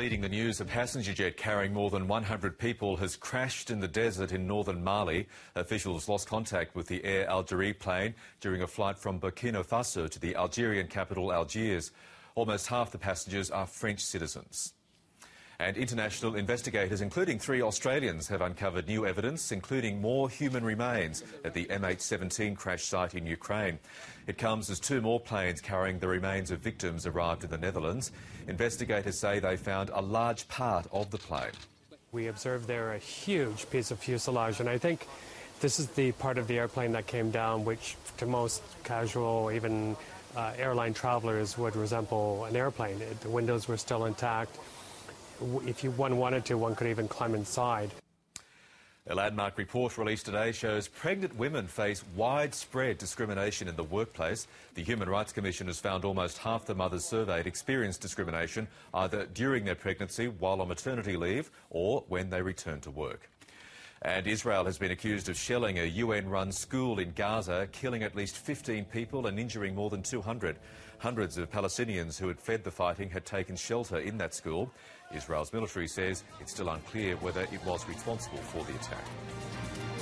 Leading the news, a passenger jet carrying more than 100 people has crashed in the desert in northern Mali. Officials lost contact with the Air Algérie plane during a flight from Burkina Faso to the Algerian capital Algiers. Almost half the passengers are French citizens. And international investigators, including 3 Australians, have uncovered new evidence, including more human remains at the MH17 crash site in Ukraine. It comes as 2 more planes carrying the remains of victims arrived in the Netherlands. Investigators say they found a large part of the plane. We observed there a huge piece of fuselage, and I think this is the part of the airplane that came down, which to most casual, even airline travellers, would resemble an airplane. The windows were still intact. If one wanted to, one could even climb inside. A landmark report released today shows pregnant women face widespread discrimination in the workplace. The Human Rights Commission has found almost half the mothers surveyed experienced discrimination either during their pregnancy, while on maternity leave, or when they return to work. And Israel has been accused of shelling a UN-run school in Gaza, killing at least 15 people and injuring more than 200. Hundreds of Palestinians who had fled the fighting had taken shelter in that school. Israel's military says it's still unclear whether it was responsible for the attack.